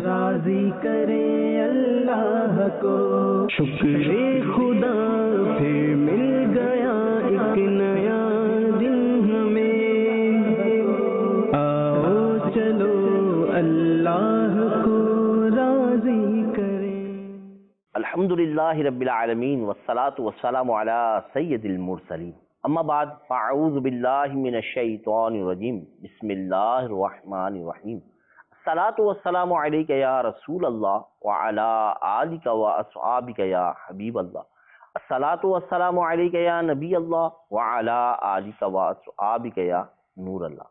راضی کریں اللہ کو، شکر خدا پھر مل گیا ایک نیا دن ہمیں، آؤ چلو اللہ کو راضی کریں۔ الحمدللہ رب العالمین والصلاة والسلام علی سید المرسلین، اما بعد فاعوذ باللہ من الشیطان الرجیم، بسم اللہ الرحمن الرحیم۔ الصلاة والسلام علیک یا رسول اللہ وعلی آلک واصحابک یا حبیب اللہ، الصلاة والسلام علیک یا نبی اللہ وعلی آلک واصحابک یا نور اللہ۔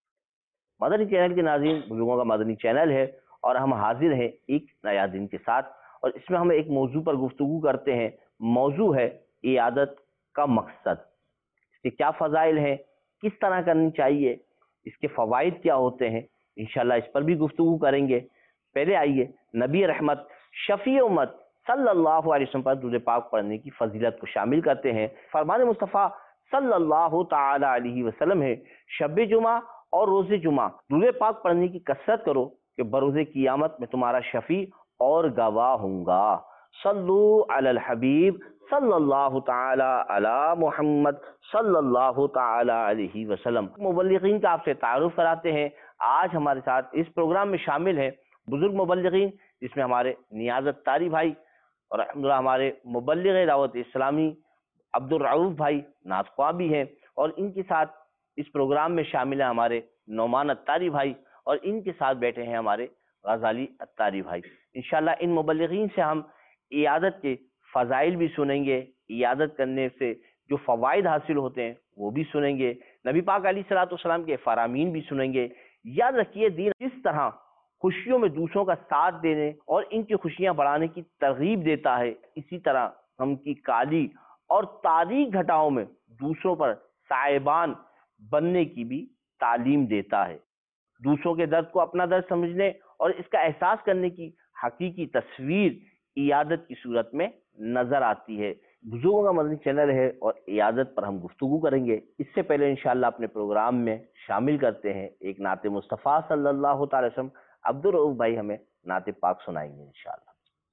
مدنی چینل کے ناظرین، بزرگوں کا مدنی چینل ہے اور ہم حاضر ہیں ایک نیا دن کے ساتھ، اور اس میں ہم ایک موضوع پر گفتگو کرتے ہیں۔ موضوع ہے عیادت کا مقصد، اس کے کیا فضائل ہیں، کس طرح کرنی چاہیے، اس کے فوائد کیا ہوتے ہیں، انشاءاللہ اس پر بھی گفتگو کریں گے۔ پہلے آئیے نبی رحمت شفیع امت صلی اللہ علیہ وسلم پر درود پاک پڑھنے کی فضیلت کو شامل کرتے ہیں۔ فرمان مصطفیٰ صلی اللہ تعالی علیہ وسلم ہے، شب جمعہ اور روز جمعہ درود پاک پڑھنے کی کثرت کرو کہ بروز قیامت میں تمہارا شفیع اور گواہ ہوں گا۔ صلو علی الحبیب صلی اللہ تعالی علی محمد صلی اللہ تعالی علیہ وسلم۔ مبلغین کا آپ سے تعارف کراتے ہیں۔ آج ہمارے ساتھ اس پروگرام میں شامل ہیں بزرگ مبلغین، جس میں ہمارے نیاز اتاری بھائی اور الحمدللہ ہمارے مبلغ دعوت اسلامی عبدالرؤف بھائی نعت خواں بھی ہیں، اور ان کے ساتھ اس پروگرام میں شامل ہیں ہمارے نعمان اتاری بھائی، اور ان کے ساتھ بیٹھے ہیں ہمارے غزالی اتاری بھائی۔ انشاءاللہ ان مبلغین سے ہم عیادت کے فضائل بھی سنیں گے، عیادت کرنے سے جو فوائد حاصل ہوتے ہیں وہ بھی سنیں گے، نبی پاک علیہ الصلوۃ والسلام کے فرامین بھی سنیں گے۔ یاد رکھیے، دین کس طرح خوشیوں میں دوسروں کا ساتھ دینے اور ان کی خوشیاں بڑھانے کی ترغیب دیتا ہے، اسی طرح غم کی کالی اور تاریک گھٹاؤں میں دوسروں پر سائبان بننے کی بھی تعلیم دیتا ہے۔ دوسروں کے درد کو اپنا درد سمجھنے اور اس کا احساس کرنے کی حقیقی تصویر عیادت کی صورت میں نظر آتی ہے۔ بزرگوں کا مدنی چینل ہے اور عیادت پر ہم گفتگو کریں گے۔ اس سے پہلے انشاءاللہ اپنے پروگرام میں شامل کرتے ہیں ایک نعت مصطفیٰ صلی اللہ تعالی وسلم۔ عبدالرؤف بھائی ہمیں نعت پاک سنائیں گے انشاءاللہ۔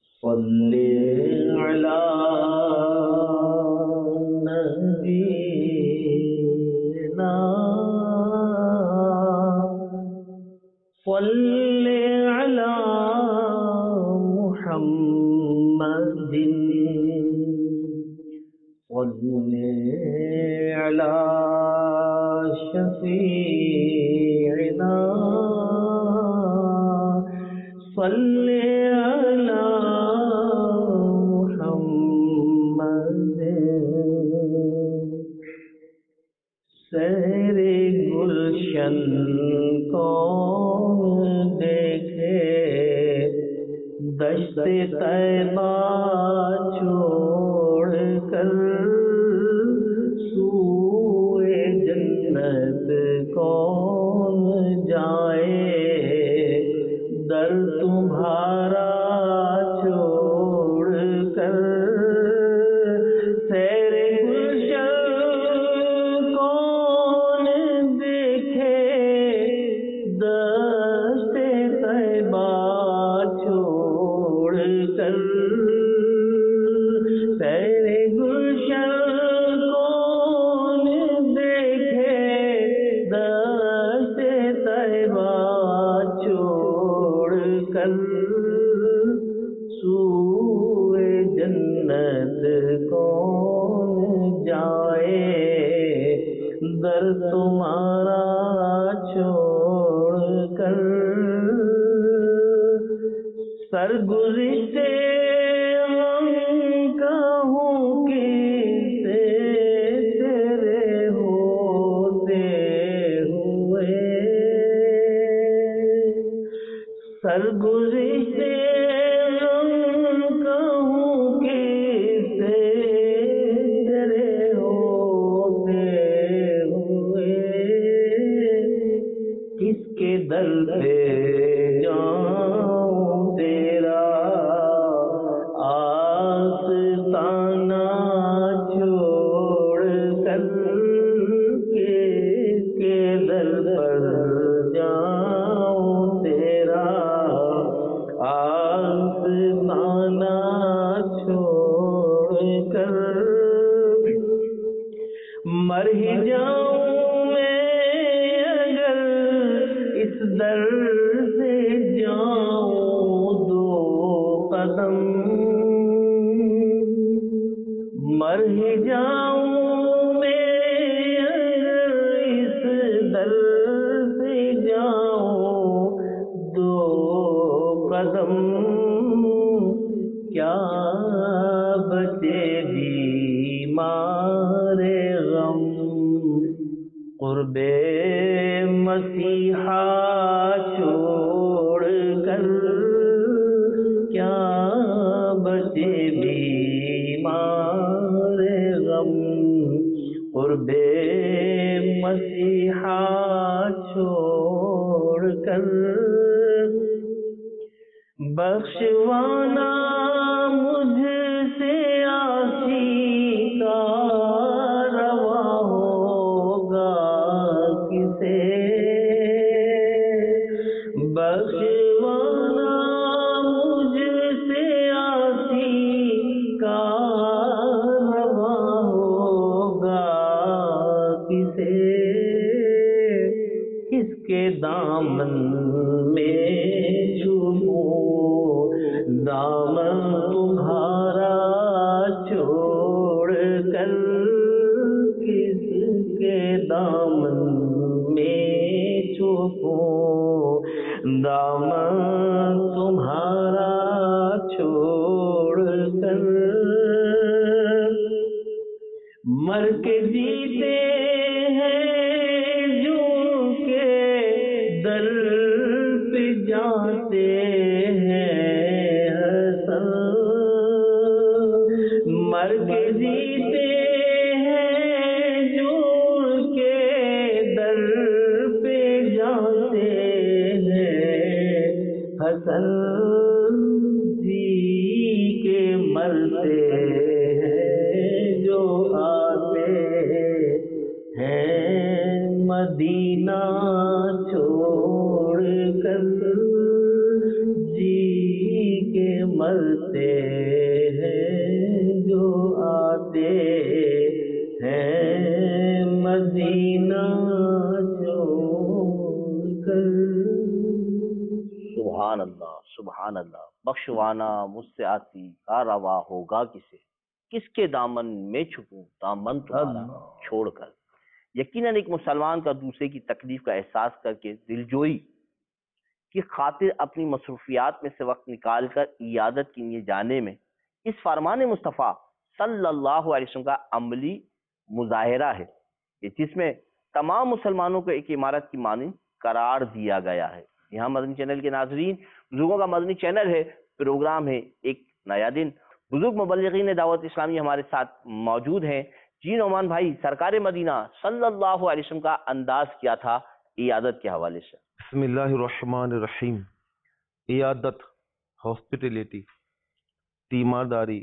صلی علی نبینا صلی علی محمد صلی علی شفیعنا صلی علی محمد۔ سیر گلشن کون دیکھے دشت طیبہ چھوڑ کر، سوئے جنت کون جائے در تمہارا چھوڑ کر۔ سیر گلشن کون دیکھے دشت طیبہ چھوڑ کر، سیر گلشن کون دیکھے دشت طیبہ چھوڑ کر، سوئے جنت کون جائے در تمہارا چھوڑ کر۔ سرگزشتے غم کہوں کسے تیرے ہوتے ہوئے، سرگزشتے غم کہوں کسے تیرے ہوتے ہوئے، کس کے در پہ جاؤں تیرا آستانہ چھوڑ کر، کس کے در پر جاؤں تیرا مر ہی جاؤں میں اگر اس در سے جاؤں دو قدم، مر ہی جاؤں میں اگر اس در سے جاؤں دو قدم، کیا بچے بیمار غم، قرب مسیحا چھوڑ کر کیا بچے بیمار غم، قرب مسیحا چھوڑ کر، بخشوانا مجھ سے عاصی کا روا ہوگا کسے، بخشوانا مجھ سے عاصی کا روا ہوگا کسے، کس کے دامن میں دامن تمہارا چھوڑ کر، کس کے دامن میں چھپوں، دامن تمہارا چھوڑ کر، مر کے جیتے ہیں جو کے در پہ جاتے مر کے جیتے ہیں جو کے در پہ جاتے ہیں، حسن جی کے مرتے ہیں جو آتے ہیں مدینہ چھوڑ کر، جی کے مرتے جو آتے ہیں مدینہ چھوڑ کر۔ سبحان اللہ سبحان اللہ، بخشوانا مجھ سے آسی کا روا ہوگا کسے، کس کے دامن میں چھپوں دامن تمہارا چھوڑ کر۔ یقیناً ایک مسلمان کا دوسرے کی تکلیف کا احساس کر کے دلجوئی کی خاطر اپنی مصروفیات میں سے وقت نکال کر عیادت کے لیے جانے میں اس فرمان مصطفیٰ صلی اللہ علیہ وسلم کا عملی مظاہرہ ہے، جس میں تمام مسلمانوں کو ایک عمارت کی مانند قرار دیا گیا ہے۔ یہاں مدنی چینل کے ناظرین، بزرگوں کا مدنی چینل ہے، پروگرام ہے ایک نیا دن، بزرگ مبلغین دعوت اسلامی ہمارے ساتھ موجود ہیں۔ جی نعمان بھائی، سرکار مدینہ صلی اللہ علیہ وسلم کا انداز کیا تھا عیادت کے حوالے سے؟ بسم اللہ الرحمن الرحیم۔ عیادت، ہاسپٹیلیٹی، تیمارداری،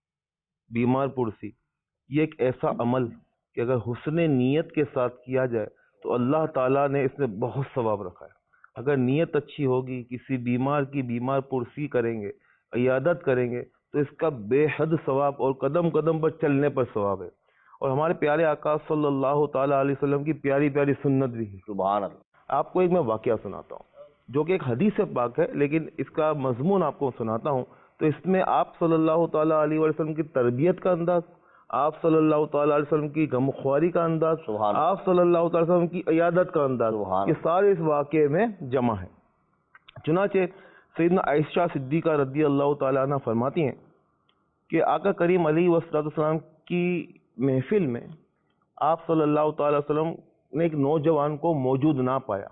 بیمار پرسی، یہ ایک ایسا عمل کہ اگر حسن نیت کے ساتھ کیا جائے تو اللہ تعالیٰ نے اس میں بہت ثواب رکھا ہے۔ اگر نیت اچھی ہوگی، کسی بیمار کی بیمار پرسی کریں گے، عیادت کریں گے تو اس کا بے حد ثواب اور قدم قدم پر چلنے پر ثواب ہے۔ اور ہمارے پیارے آقا صلی اللہ تعالیٰ علیہ وسلم کی پیاری پیاری سنت بھی ہے۔ سبحان اللہ۔ آپ کو ایک میں واقعہ سناتا ہوں جو کہ ایک حدیث پاک ہے، لیکن اس کا مضمون آپ کو سناتا ہوں تو اس میں آپ صلی اللہ تعالیٰ علیہ وسلم کی تربیت کا انداز، آپ صلی اللہ تعالیٰ علیہ وسلم کی غمخواری کا انداز، آپ صلی اللہ تعالیٰ علیہ وسلم کی عیادت کا انداز، یہ سارے اس واقعے میں جمع ہے۔ چنانچہ سیدنا عائشہ صدیقہ رضی اللہ تعالیٰ عنہ فرماتی ہیں کہ آقا کریم علیہ والسلام کی محفل میں آپ صلی اللہ تعالیٰ علیہ وسلم نے ایک نوجوان کو موجود نہ پایا۔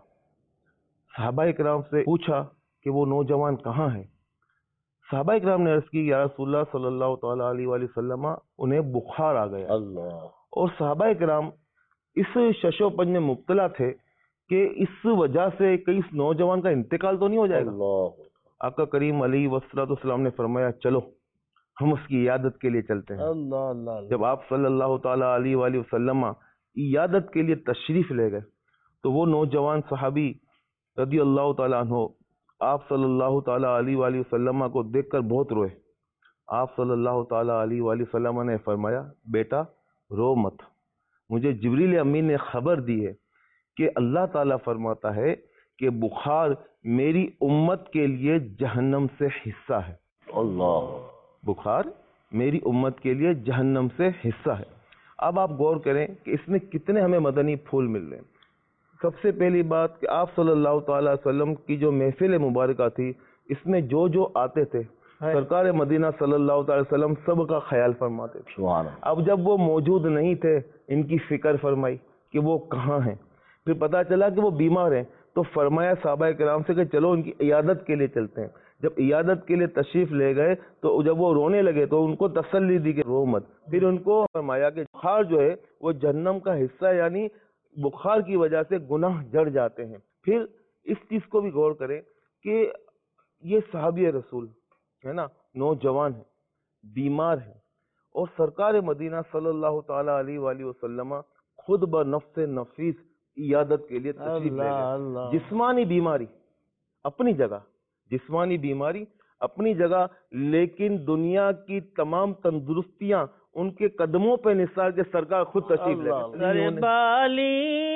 صحابہ اکرام سے پوچھا کہ وہ نوجوان کہاں ہے؟ صحابہ اکرام نے عرض کی یا رسول اللہ صلی اللہ تعالیٰ علیہ وآلہ وسلم انہیں بخار آ گیا۔ اور صحابہ اکرام اس شش و پنج میں مبتلا تھے کہ اس وجہ سے کئی اس نوجوان کا انتقال تو نہیں ہو جائے گا۔ آقا کریم علیہ والسلام نے فرمایا چلو ہم اس کی عیادت کے لیے چلتے ہیں۔ جب آپ صلی اللہ تعالیٰ علیہ وآلہ وسلم عیادت کے لیے تشریف لے گئے تو وہ نوجوان صحابی رضی اللہ تعالیٰ عنہ آپ صلی اللہ تعالیٰ علیہ وآلہ وسلم کو دیکھ کر بہت روئے۔ آپ صلی اللہ تعالیٰ علیہ وآلہ وسلم نے فرمایا بیٹا رو مت، مجھے جبریل امین نے خبر دی ہے کہ اللہ تعالیٰ فرماتا ہے کہ بخار میری امت کے لیے جہنم سے حصہ ہے. اللہ. بخار میری امت کے لیے جہنم سے حصہ ہے. اب آپ غور کریں کہ اس میں کتنے ہمیں مدنی پھول مل رہے ہیں. سب سے پہلی بات کہ آپ صلی اللہ تعالی وسلم کی جو محفل مبارکہ تھی، اس میں جو آتے تھے سرکار مدینہ صلی اللہ تعالی وسلم سب کا خیال فرماتے تھے. سبحان اللہ. اب جب وہ موجود نہیں تھے، ان کی فکر فرمائی کہ وہ کہاں ہیں. پھر پتا چلا کہ وہ بیمار ہیں تو فرمایا صحابہ کرام سے کہ چلو ان کی عیادت کے لیے چلتے ہیں. جب عیادت کے لیے تشریف لے گئے تو جب وہ رونے لگے تو ان کو تسلی دی کہ رو مت. پھر ان کو فرمایا کہ بخار جو ہے وہ جہنم کا حصہ ہے، یعنی بخار کی وجہ سے گناہ جڑ جاتے ہیں. پھر اس چیز کو بھی غور کریں کہ یہ صحابی رسول ہے نا، نوجوان ہیں، بیمار ہیں، اور سرکار مدینہ صلی اللہ تعالی علیہ وآلہ وسلم خود بنفس نفیس عیادت کے لیے تشریف لے گئے. جسمانی بیماری اپنی جگہ، جسمانی بیماری اپنی جگہ، لیکن دنیا کی تمام تندرستیاں ان کے قدموں پہ نثار کے سرکار خود تشریف لے گئے. بالی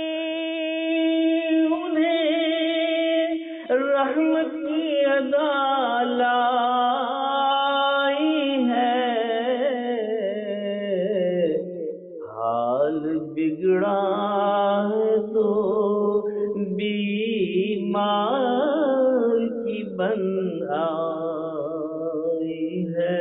انہیں رحمت کی ادا لائی ہے، حال بگڑا ہے تو بیمار کی بن آئی ہے.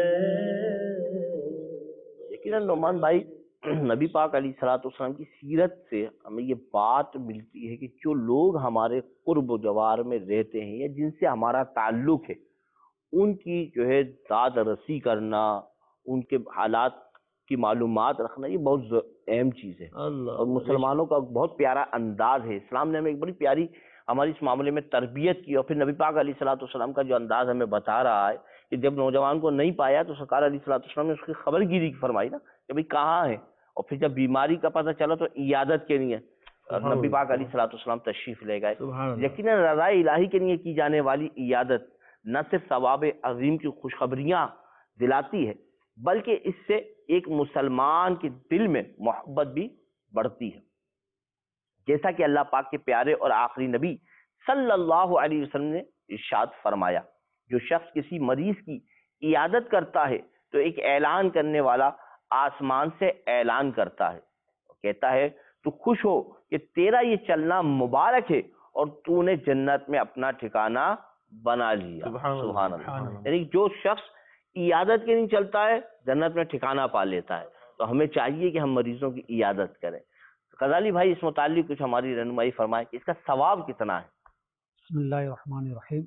یقیناً نعمان بھائی، نبی پاک علیہ الصلوۃ والسلام کی سیرت سے ہمیں یہ بات ملتی ہے کہ جو لوگ ہمارے قرب و جوار میں رہتے ہیں یا جن سے ہمارا تعلق ہے، ان کی جو ہے داد رسی کرنا، ان کے حالات کی معلومات رکھنا، یہ بہت اہم چیز ہے. اور مسلمانوں کا بہت پیارا انداز ہے. اسلام نے ہمیں ایک بڑی پیاری ہماری اس معاملے میں تربیت کی، اور پھر نبی پاک علیہ الصلوۃ والسلام کا جو انداز ہمیں بتا رہا ہے کہ جب نوجوان کو نہیں پایا تو سرکار علیہ الصلوۃ والسلام نے اس کی خبر گیری فرمائی نا کہ بھائی کہاں ہے. اور پھر جب بیماری کا پتہ چلا تو عیادت کے لیے نبی پاک علیہ الصلوۃ والسلام تشریف لے گئے. یقیناً رضا الہی کے لیے کی جانے والی عیادت نہ صرف ثواب عظیم کی خوشخبریاں دلاتی ہے، بلکہ اس سے ایک مسلمان کے دل میں محبت بھی بڑھتی ہے. جیسا کہ اللہ پاک کے پیارے اور آخری نبی صلی اللہ علیہ وسلم نے ارشاد فرمایا، جو شخص کسی مریض کی عیادت کرتا ہے تو ایک اعلان کرنے والا آسمان سے اعلان کرتا ہے، کہتا ہے تو خوش ہو کہ تیرا یہ چلنا مبارک ہے اور تو نے جنت میں اپنا ٹھکانہ بنا لیا. سبحان اللہ. یعنی جو شخص عیادت کے لیے چلتا ہے جنت میں ٹھکانہ پا لیتا ہے. تو ہمیں چاہیے کہ ہم مریضوں کی عیادت کریں. غزالی بھائی اس متعلق کچھ ہماری رہنمائی فرمائیں کہ اس کا ثواب کتنا ہے. بسم اللہ الرحمن الرحیم.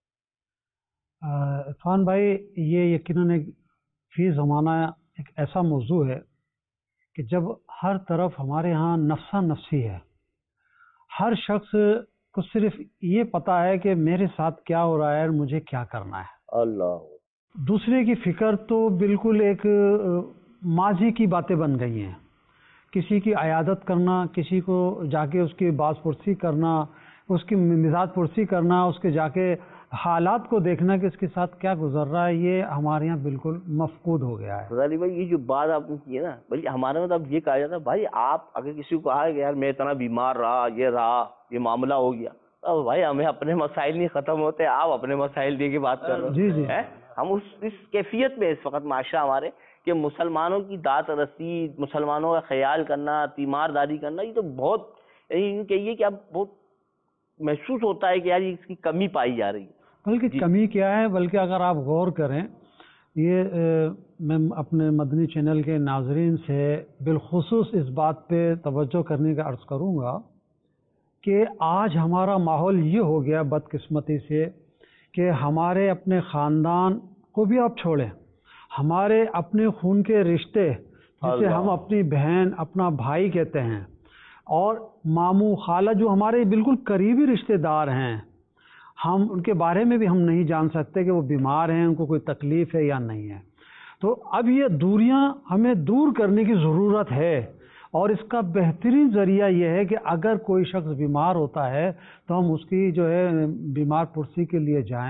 عرفان بھائی، یہ یقیناً ایک فی زمانہ ایک ایسا موضوع ہے کہ جب ہر طرف ہمارے ہاں نفسا نفسی ہے. ہر شخص کو صرف یہ پتا ہے کہ میرے ساتھ کیا ہو رہا ہے اور مجھے کیا کرنا ہے. اللہ. دوسرے کی فکر تو بالکل ایک ماضی کی باتیں بن گئی ہیں. کسی کی عیادت کرنا، کسی کو جا کے اس کی باز پرسی کرنا، اس کی مزاج پرسی کرنا، اس کے جا کے حالات کو دیکھنا کہ اس کے ساتھ کیا گزر رہا ہے، یہ ہمارے یہاں بالکل مفقود ہو گیا ہے. غزالی بھائی، یہ جو بات آپ نے کی ہے نا، بلکہ ہمارے میں تو اب یہ کہا جاتا ہے بھائی آپ اگر کسی کو کہا کہ یار میں اتنا بیمار رہا، یہ معاملہ ہو گیا، اب بھائی ہمیں اپنے مسائل نہیں ختم ہوتے، آپ اپنے مسائل دے کے بات کر رہے ہو. جی ہم اس کیفیت میں اس وقت معاشرہ ہمارے کہ مسلمانوں کی داد رسی، مسلمانوں کا خیال کرنا، تیمارداری کرنا، یہ تو بہت کہیے کہ اب بہت محسوس ہوتا ہے کہ یار اس کی کمی پائی جا رہی ہے. بلکہ کمی کیا ہے، بلکہ اگر آپ غور کریں، یہ میں اپنے مدنی چینل کے ناظرین سے بالخصوص اس بات پہ توجہ کرنے کا عرض کروں گا کہ آج ہمارا ماحول یہ ہو گیا بدقسمتی سے کہ ہمارے اپنے خاندان کو بھی آپ چھوڑیں، ہمارے اپنے خون کے رشتے جسے ہم اپنی بہن، اپنا بھائی کہتے ہیں، اور ماموں، خالہ جو ہمارے بالکل قریبی رشتے دار ہیں، ہم ان کے بارے میں بھی ہم نہیں جان سکتے کہ وہ بیمار ہیں، ان کو کوئی تکلیف ہے یا نہیں ہے. تو اب یہ دوریاں ہمیں دور کرنے کی ضرورت ہے، اور اس کا بہترین ذریعہ یہ ہے کہ اگر کوئی شخص بیمار ہوتا ہے تو ہم اس کی جو ہے بیمار پرسی کے لیے جائیں،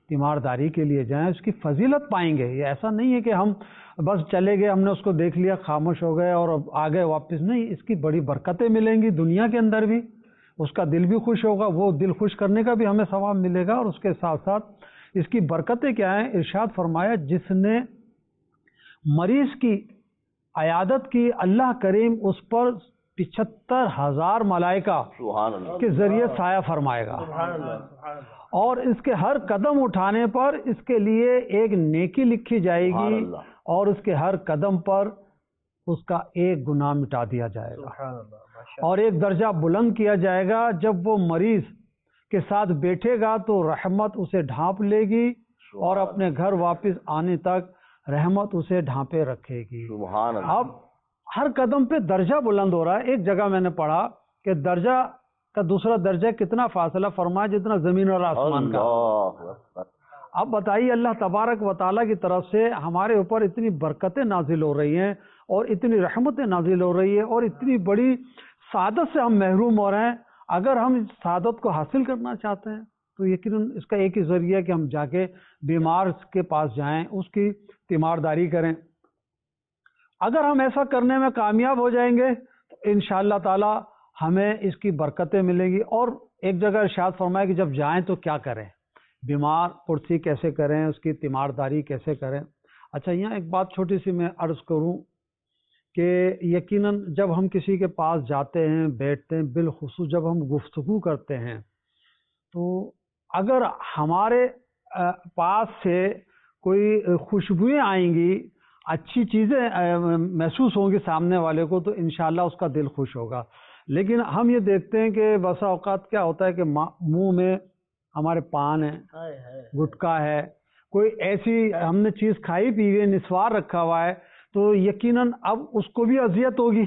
تیمارداری کے لیے جائیں، اس کی فضیلت پائیں گے. یہ ایسا نہیں ہے کہ ہم بس چلے گئے، ہم نے اس کو دیکھ لیا، خاموش ہو گئے اور اب آ گئے واپس. نہیں، اس کی بڑی برکتیں ملیں گی دنیا کے اندر بھی، اس کا دل بھی خوش ہوگا، وہ دل خوش کرنے کا بھی ہمیں ثواب ملے گا. اور اس کے ساتھ ساتھ اس کی برکتیں کیا ہیں؟ ارشاد فرمایا جس نے مریض کی عیادت کی، اللہ کریم اس پر 75,000 ملائکہ سبحان اللہ. کے ذریعے سایہ فرمائے گا، اور اس کے ہر قدم اٹھانے پر اس کے لیے ایک نیکی لکھی جائے سبحان گی، اللہ. اور اس کے ہر قدم پر اس کا ایک گناہ مٹا دیا جائے گا، اور ایک درجہ بلند کیا جائے گا. جب وہ مریض کے ساتھ بیٹھے گا تو رحمت اسے ڈھانپ لے گی، اور اپنے گھر واپس آنے تک رحمت اسے ڈھانپے رکھے گی. سبحان اللہ. اب ہر قدم پہ درجہ بلند ہو رہا ہے. ایک جگہ میں نے پڑھا کہ درجہ کا دوسرا درجہ کتنا فاصلہ فرمایا؟ جتنا زمین اور آسمان کا. اللہ اکبر. اب بتائیے، اللہ تبارک و تعالیٰ کی طرف سے ہمارے اوپر اتنی برکتیں نازل ہو رہی ہیں، اور اتنی رحمتیں نازل ہو رہی ہیں، اور اتنی بڑی سعادت سے ہم محروم ہو رہے ہیں. اگر ہم اس سعادت کو حاصل کرنا چاہتے ہیں تو یقیناً اس کا ایک ہی ذریعہ ہے کہ ہم جا کے بیمار کے پاس جائیں، اس کی تیمارداری کریں. اگر ہم ایسا کرنے میں کامیاب ہو جائیں گے تو انشاءاللہ تعالی ہمیں اس کی برکتیں ملیں گی. اور ایک جگہ ارشاد فرمایا کہ جب جائیں تو کیا کریں، بیمار پرسی کیسے کریں، اس کی تیمارداری کیسے کریں. اچھا، یہاں ایک بات چھوٹی سی میں عرض کروں کہ یقیناً جب ہم کسی کے پاس جاتے ہیں، بیٹھتے ہیں، بالخصوص جب ہم گفتگو کرتے ہیں، تو اگر ہمارے پاس سے کوئی خوشبوئیں آئیں گی، اچھی چیزیں محسوس ہوں گی سامنے والے کو، تو انشاءاللہ اس کا دل خوش ہوگا. لیکن ہم یہ دیکھتے ہیں کہ بسا اوقات کیا ہوتا ہے کہ منہ میں ہمارے پان ہے، گٹکا ہے، کوئی ایسی ہم نے چیز کھائی پی ہوئی، نسوار رکھا ہوا ہے، تو یقیناً اب اس کو بھی اذیت ہوگی.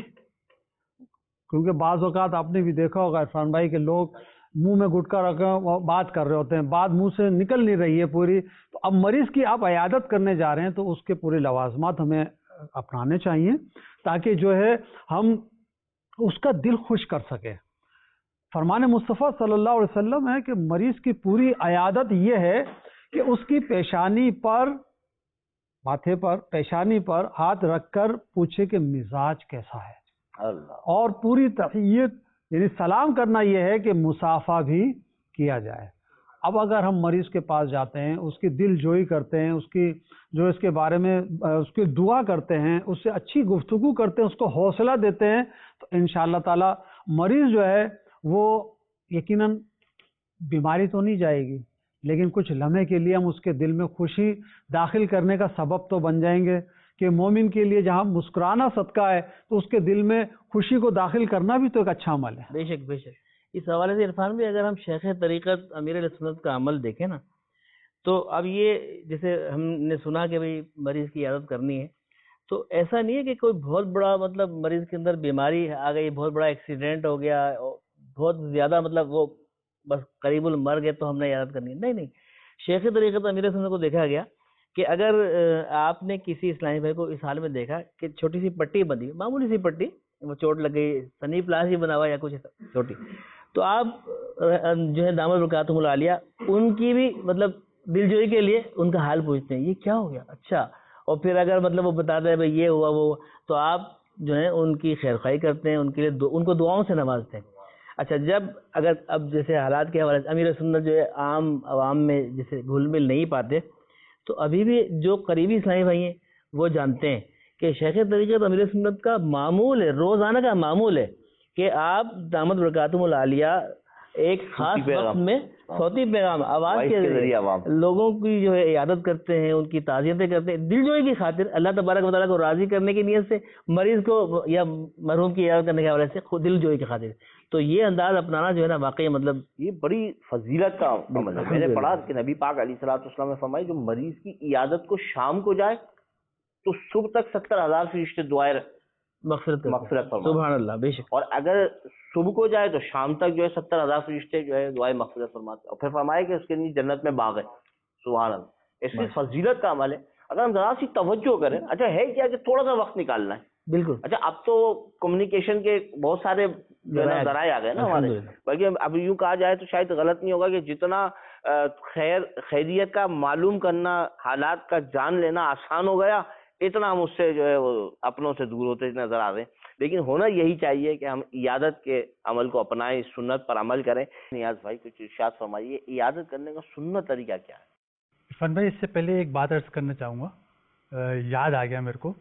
کیونکہ بعض اوقات آپ نے بھی دیکھا ہوگا عرفان بھائی کہ لوگ منہ میں گٹکا رکھے بات کر رہے ہوتے ہیں، بات منہ سے نکل نہیں رہی ہے پوری. تو اب مریض کی آپ عیادت کرنے جا رہے ہیں تو اس کے پورے لوازمات ہمیں اپنانے چاہیے، تاکہ جو ہے ہم اس کا دل خوش کر سکیں. فرمان مصطفیٰ صلی اللہ علیہ وسلم ہے کہ مریض کی پوری عیادت یہ ہے کہ اس کی پیشانی پر، ماتھے پر، پیشانی پر ہاتھ رکھ کر پوچھے کہ مزاج کیسا ہے. اللہ. اور پوری تحیت یعنی سلام کرنا یہ ہے کہ مصافحہ بھی کیا جائے. اب اگر ہم مریض کے پاس جاتے ہیں، اس کی دل جوئی کرتے ہیں، اس کی جو اس کے بارے میں اس کی دعا کرتے ہیں، اس سے اچھی گفتگو کرتے ہیں، اس کو حوصلہ دیتے ہیں، تو انشاءاللہ تعالی مریض جو ہے وہ یقیناً بیماری تو نہیں جائے گی، لیکن کچھ لمحے کے لیے ہم اس کے دل میں خوشی داخل کرنے کا سبب تو بن جائیں گے. کہ مومن کے لیے جہاں مسکرانا صدقہ ہے، تو اس کے دل میں خوشی کو داخل کرنا بھی تو ایک اچھا عمل ہے. بے شک بے شک. اس حوالے سے عرفان بھی اگر ہم شیخ طریقت امیر علیہ سنت کا عمل دیکھیں نا، تو اب یہ جیسے ہم نے سنا کہ بھئی مریض کی عیادت کرنی ہے، تو ایسا نہیں ہے کہ کوئی بہت بڑا مطلب مریض کے اندر بیماری آ گئی، بہت بڑا ایکسیڈنٹ ہو گیا، بہت زیادہ مطلب وہ بس قریب المرگ ہے تو ہم نے عیادت کرنی ہے. نہیں نہیں، شیخ طریقت امیر علیہ سنت کو دیکھا گیا کہ اگر آپ نے کسی اسلامی بھائی کو اس حال میں دیکھا کہ چھوٹی سی پٹی بندی، معمولی سی پٹی، وہ چوٹ لگ گئی، سنی پلاس ہی بنا ہوا یا کچھ چھوٹی، تو آپ جو ہے دامت برکاتہم العالیہ ان کی بھی مطلب دل جوئی کے لیے ان کا حال پوچھتے ہیں، یہ کیا ہو گیا، اچھا، اور پھر اگر مطلب وہ بتاتے ہیں بھائی یہ ہوا وہ ہوا، تو آپ جو ہے ان کی خیر خواہی کرتے ہیں، ان کے لیے ان کو دعاؤں سے نوازتے ہیں. اچھا، جب اگر اب جیسے حالات کے حوالے سے امیر سنت جو ہے عام عوام میں جیسے گھل مل نہیں پاتے، تو ابھی بھی جو قریبی اسلامی بھائی ہیں وہ جانتے ہیں کہ شیخ طریقت امیر سنت کا معمول ہے، روزانہ کا معمول ہے کہ آپ دامت برکاتہم العالیہ ایک خاص وقت میں صوتی پیغام آواز کے ذریعے لوگوں کی جو ہے عیادت کرتے ہیں، ان کی تعزیتیں کرتے ہیں، دل جوئی کی خاطر، اللہ تبارک و تعالیٰ کو راضی کرنے کی نیت سے، مریض کو یا مرحوم کی عیادت کرنے کے حوالے سے خود دل جوئی کی خاطر. تو یہ انداز اپنانا جو ہے نا واقعی مطلب یہ بڑی فضیلت کا عمل ہے. میں نے پڑھا کہ نبی پاک علیہ الصلوۃ والسلام نے فرمایا جو مریض کی عیادت کو شام کو جائے تو صبح تک 70,000 فرشتے دعائیں مغفرت فرمائیں. سبحان اللہ، بے شک. اور اگر صبح کو جائے تو شام تک جو ہے 70,000 فرشتے جو ہے دعائیں مغفرت فرماتے. اور پھر فرمایا کہ اس کے لیے جنت میں باغ ہے. سبحان اللہ. اس لیے فضیلت کا عمل ہے. اگر ہم ذرا سی توجہ کریں، اچھا ہے کیا کہ تھوڑا سا وقت نکالنا ہے. بالکل. اچھا، اب تو کمیونیکیشن کے بہت سارے ذرائع آ گئے نا ہمارے، بلکہ اب یوں کہا جائے تو شاید غلط نہیں ہوگا کہ جتنا خیریت کا معلوم کرنا، حالات کا جان لینا آسان ہو گیا، اتنا ہم اس سے جو ہے وہ اپنوں سے دور ہوتے نظر آ رہے ہیں. لیکن ہونا یہی چاہیے کہ ہم عیادت کے عمل کو اپنائیں، اس سنت پر عمل کریں. نیاز بھائی کچھ ارشاد فرمائیے، عیادت کرنے کا سنت طریقہ کیا ہے؟ عرفان بھائی، اس سے پہلے ایک بات عرض کرنا چاہوں گا، یاد آ گیا میرے کو.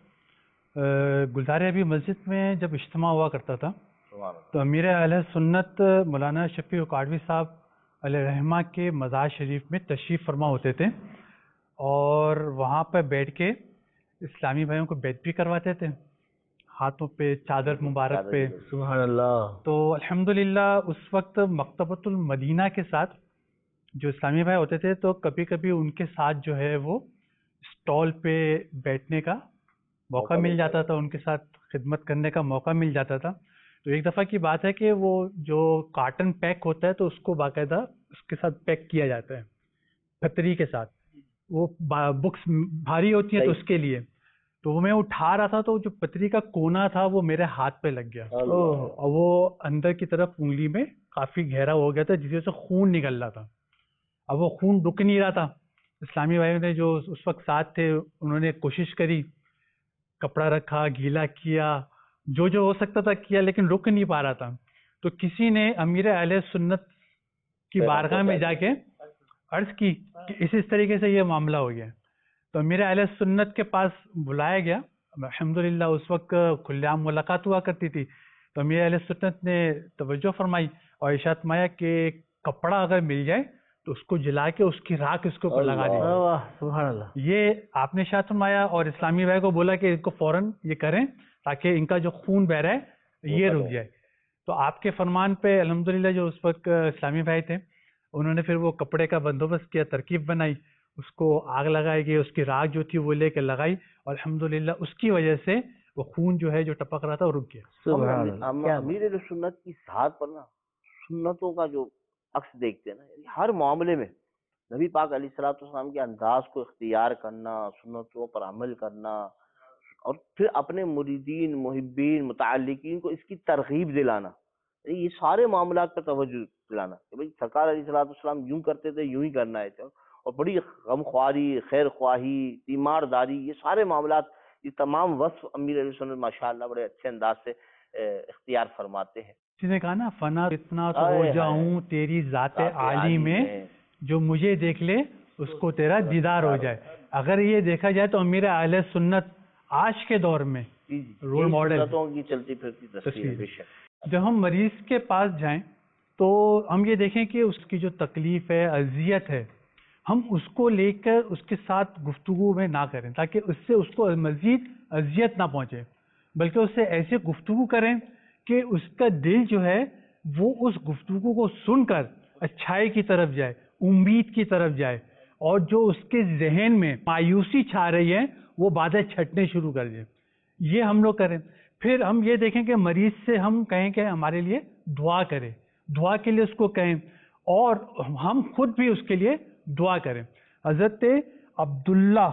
گلزار ابھی مسجد میں جب اجتماع ہوا کرتا تھا تو امیر اہل سنت مولانا شفیع اکاڑوی صاحب علیہ رحمہ کے مزار شریف میں تشریف فرما ہوتے تھے، اور وہاں پہ بیٹھ کے اسلامی بھائیوں کو بیعت بھی کرواتے تھے، ہاتھوں پہ چادر مبارک پہ. سبحان اللہ. تو الحمدللہ اس وقت مکتبۃ المدینہ کے ساتھ جو اسلامی بھائی ہوتے تھے تو کبھی کبھی ان کے ساتھ جو ہے وہ اسٹال پہ بیٹھنے کا موقع مل جاتا تھا، ان کے ساتھ خدمت کرنے کا موقع مل جاتا تھا. تو ایک دفعہ کی بات ہے کہ وہ جو کارٹن پیک ہوتا ہے تو اس کو باقاعدہ اس کے ساتھ پیک کیا جاتا ہے پھتری کے ساتھ، وہ بکس بھاری ہوتی ہیں تو اس کے لیے. تو وہ میں اٹھا رہا تھا تو جو پتری کا کونا تھا وہ میرے ہاتھ پہ لگ گیا، اور وہ اندر کی طرف انگلی میں کافی گہرا ہو گیا تھا جس سے خون نکل رہا تھا. اب وہ خون رک نہیں رہا تھا. اسلامی بھائیوں نے جو اس وقت ساتھ تھے انہوں نے کوشش کری، کپڑا رکھا، گیلا کیا، جو ہو سکتا تھا کیا، لیکن رک نہیں پا رہا تھا. تو کسی نے امیر اہل سنت کی بارگاہ میں جا کے عرض کی کہ اس طریقے سے یہ معاملہ ہو گیا. تو امیر اہل سنت کے پاس بلایا گیا. الحمدللہ اس وقت کھلے عام ملاقات ہوا کرتی تھی. تو امیر اہل سنت نے توجہ فرمائی اور ارشاد فرمایا کہ کپڑا اگر مل جائے تو اس کو جلا کے اس کی راکھ اس کے اوپر لگا دی. سبحان اللہ. یہ آپ نے ارشاد فرمایا اور اسلامی بھائی کو بولا کہ ان کو فوراً یہ کریں تاکہ ان کا جو خون بہ رہا ہے یہ رک جائے. تو آپ کے فرمان پہ الحمدللہ جو اس وقت اسلامی بھائی تھے انہوں نے پھر وہ کپڑے کا بندوبست کیا، ترکیب بنائی، اس کو آگ لگائی گئی، اس کی راکھ جو تھی وہ لے کے لگائی، اور الحمدللہ اس کی وجہ سے وہ خون جو ہے جو ٹپک رہا تھا وہ رک گیا. ہم امیر اہل سنت کی ذات پر نا سنتوں کا جو عکس دیکھتے ہیں نا، یعنی ہر معاملے میں نبی پاک علیہ الصلوۃ والسلام کے انداز کو اختیار کرنا، سنتوں پر عمل کرنا، اور پھر اپنے مریدین، محبین، متعلقین کو اس کی ترغیب دلانا، یہ سارے معاملات پر توجہ دلانا کہ بھائی سرکار علیہ الصلوۃ والسلام یوں کرتے تھے، یوں ہی کرنا ہے. اور بڑی غم خواری، خیر خواہی، تیمارداری، یہ سارے معاملات، یہ تمام وصف امیر علیہ سنت ماشاءاللہ بڑے اچھے انداز سے اختیار فرماتے ہیں. کسی نے کہا نا فنا اتنا تو ہو جاؤں تیری ذات عالی میں، جو مجھے دیکھ لے اس کو تیرا دیدار ہو جائے. اگر یہ دیکھا جائے تو امیر اہل سنت آج کے دور میں رول ماڈل کی چلتی پھرتی تصویر. جب ہم مریض کے پاس جائیں تو ہم یہ دیکھیں کہ اس کی جو تکلیف ہے، اذیت ہے، ہم اس کو لے کر اس کے ساتھ گفتگو میں نہ کریں تاکہ اس سے اس کو مزید اذیت نہ پہنچے، بلکہ اس سے ایسے گفتگو کریں کہ اس کا دل جو ہے وہ اس گفتگو کو سن کر اچھائی کی طرف جائے، امید کی طرف جائے، اور جو اس کے ذہن میں مایوسی چھا رہی ہے وہ باتیں چھٹنے شروع کر دیں. یہ ہم لوگ کریں. پھر ہم یہ دیکھیں کہ مریض سے ہم کہیں کہ ہمارے لیے دعا کرے، دعا کے لیے اس کو کہیں، اور ہم خود بھی اس کے لیے دعا کریں. حضرت عبداللہ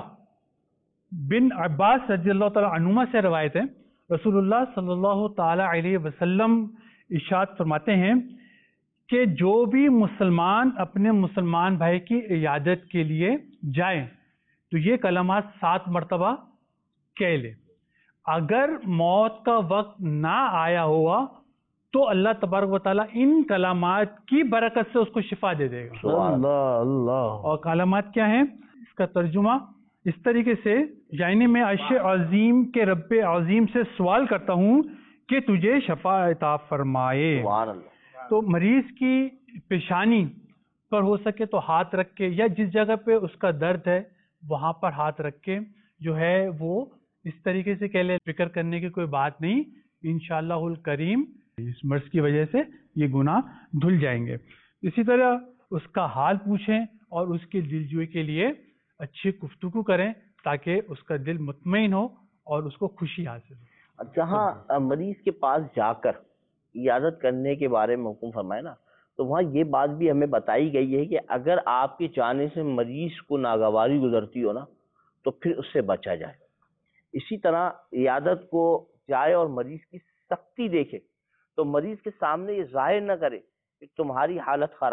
بن عباس رضی اللہ تعالیٰ عنہما سے روایت ہے، رسول اللہ صلی اللہ تعالیٰ علیہ وسلم ارشاد فرماتے ہیں کہ جو بھی مسلمان اپنے مسلمان بھائی کی عیادت کے لیے جائیں تو یہ کلمات 7 مرتبہ کہہ لے. اگر موت کا وقت نہ آیا ہوا تو اللہ تبارک و تعالیٰ ان کلمات کی برکت سے اس کو شفا دے دے گا. اللہ. اور کلمات کیا ہیں؟ اس کا ترجمہ اس طریقے سے، یعنی میں عرش عظیم کے رب عظیم سے سوال کرتا ہوں کہ تجھے شفا عطا فرمائے. تو مریض کی پیشانی پر ہو سکے تو ہاتھ رکھ کے، یا جس جگہ پہ اس کا درد ہے وہاں پر ہاتھ رکھ کے جو ہے وہ اس طریقے سے کہہ لے، فکر کرنے کی کوئی بات نہیں، انشاءاللہ الکریم اس مرض کی وجہ سے یہ گناہ دھل جائیں گے. اسی طرح اس کا حال پوچھیں اور اس کی دلجوئی کے لیے اچھی گفتگو کریں تاکہ اس کا دل مطمئن ہو اور اس کو خوشی حاصل ہو. جہاں مریض کے پاس جا کر عیادت کرنے کے بارے میں حکم فرمائے نا، تو وہاں یہ بات بھی ہمیں بتائی گئی ہے کہ اگر آپ کے جانے سے مریض کو ناگواری گزرتی ہو نا تو پھر اس سے بچا جائے. اسی طرح عیادت کو جائے اور مریض کی سختی دیکھے تو مریض کے سامنے یہ ظاہر نہ کرے کہ تمہاری حالت خراب،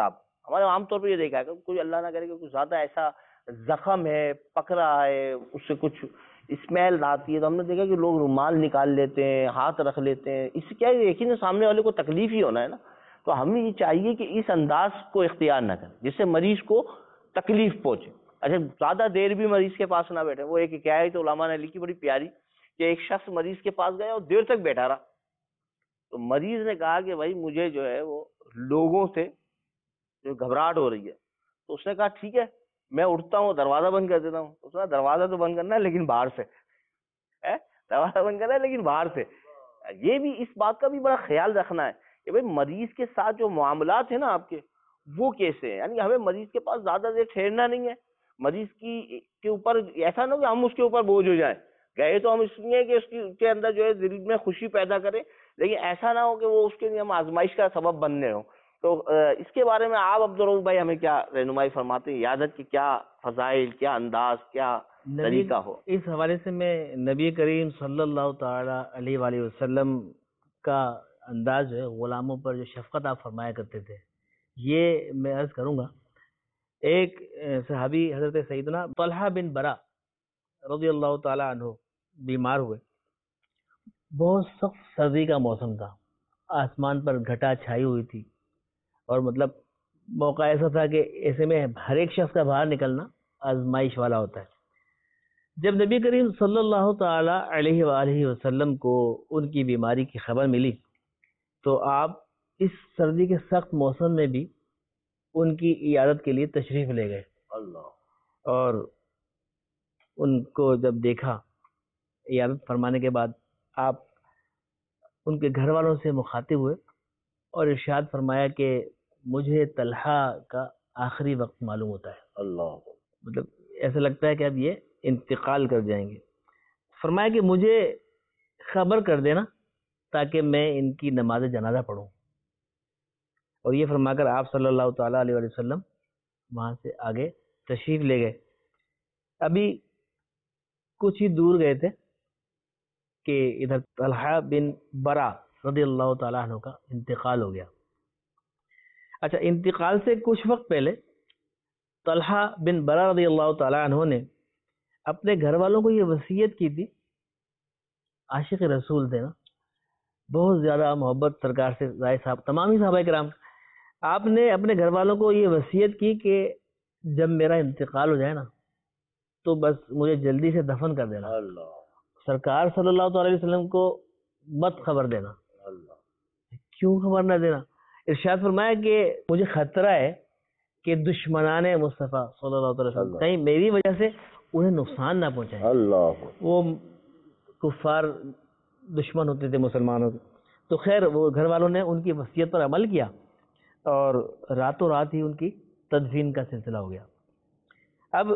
ہمارے عام طور پہ یہ دیکھا ہے کہ کوئی اللہ نہ کرے کہ کچھ زیادہ ایسا زخم ہے، پک رہا ہے، اس سے کچھ اسمیل آتی ہے، تو ہم نے دیکھا کہ لوگ رومال نکال لیتے ہیں، ہاتھ رکھ لیتے ہیں. اس سے کیا ہے، یقیناً سامنے والے کو تکلیف ہی ہونا ہے نا. تو ہمیں یہ چاہیے کہ اس انداز کو اختیار نہ کریں جس سے مریض کو تکلیف پہنچے. اچھا زیادہ دیر بھی مریض کے پاس نہ بیٹھے. وہ ایک کیا ہے تو علماء نے لکھی بڑی پیاری کہ ایک شخص مریض کے پاس گیا اور دیر تک بیٹھا رہا. تو مریض نے کہا کہ بھائی مجھے جو ہے وہ لوگوں سے جو گھبراہٹ ہو رہی ہے. تو اس نے کہا ٹھیک ہے میں اٹھتا ہوں دروازہ بند کر دیتا ہوں. اس نے دروازہ تو بند کرنا ہے لیکن باہر سے، دروازہ بند کرنا ہے لیکن باہر سے. یہ بھی اس بات کا بھی بڑا خیال رکھنا ہے کہ بھائی مریض کے ساتھ جو معاملات ہیں نا آپ کے وہ کیسے ہیں. یعنی ہمیں مریض کے پاس زیادہ دیر ٹھہرنا نہیں ہے. مریض کے اوپر ایسا نہ ہو کہ ہم اس کے اوپر بوجھ ہو جائیں. گئے تو ہم اس لیے کہ اس کے اندر جو ہے دل میں خوشی پیدا کرے، لیکن ایسا نہ ہو کہ وہ اس کے لیے ہم آزمائش کا سبب بننے ہوں. تو اس کے بارے میں آپ عبدالرؤف بھائی ہمیں کیا رہنمائی فرماتے ہیں؟ عیادت کی کیا فضائل، کیا انداز، کیا طریقہ ہو؟ اس حوالے سے میں نبی کریم صلی اللہ تعالی علیہ وآلہ وسلم کا انداز جو ہے غلاموں پر جو شفقت آپ فرمایا کرتے تھے، یہ میں عرض کروں گا. ایک صحابی حضرت سیدنا طلحہ بن برا رضی اللہ تعالی عنہ بیمار ہوئے. بہت سخت سردی کا موسم تھا، آسمان پر گھٹا چھائی ہوئی تھی، اور مطلب موقع ایسا تھا کہ ایسے میں ہر ایک شخص کا باہر نکلنا آزمائش والا ہوتا ہے. جب نبی کریم صلی اللہ تعالی علیہ وآلہ وسلم کو ان کی بیماری کی خبر ملی تو آپ اس سردی کے سخت موسم میں بھی ان کی عیادت کے لیے تشریف لے گئے. اللہ. اور ان کو جب دیکھا عیادت فرمانے کے بعد آپ ان کے گھر والوں سے مخاطب ہوئے اور ارشاد فرمایا کہ مجھے طلحہ کا آخری وقت معلوم ہوتا ہے. اللہ. مطلب ایسا لگتا ہے کہ اب یہ انتقال کر جائیں گے. فرمایا کہ مجھے خبر کر دینا تاکہ میں ان کی نماز جنازہ پڑھوں. اور یہ فرما کر آپ صلی اللہ تعالیٰ علیہ وسلم وہاں سے آگے تشریف لے گئے. ابھی کچھ ہی دور گئے تھے کہ ادھر طلحہ بن برا رضی اللہ تعالیٰ عنہ کا انتقال ہو گیا. اچھا، انتقال سے کچھ وقت پہلے طلحہ بن برا رضی اللہ تعالیٰ عنہ نے اپنے گھر والوں کو یہ وصیت کی تھی. عاشق رسول تھے نا، بہت زیادہ محبت سرکار سے رائے صاحب تمام ہی صحابہ کرام. آپ نے اپنے گھر والوں کو یہ وصیت کی کہ جب میرا انتقال ہو جائے نا تو بس مجھے جلدی سے دفن کر دینا. اللہ. سرکار صلی اللہ علیہ وسلم کو مت خبر دینا. اللہ. کیوں خبر نہ دینا؟ ارشاد فرمایا کہ مجھے خطرہ ہے کہ دشمنان مصطفیٰ صلی اللہ علیہ وسلم کہیں میری وجہ سے انہیں نقصان نہ پہنچائے. اللہ. وہ کفار دشمن ہوتے تھے مسلمانوں کے. تو خیر وہ گھر والوں نے ان کی وصیت پر عمل کیا اور راتوں رات ہی ان کی تدفین کا سلسلہ ہو گیا. اب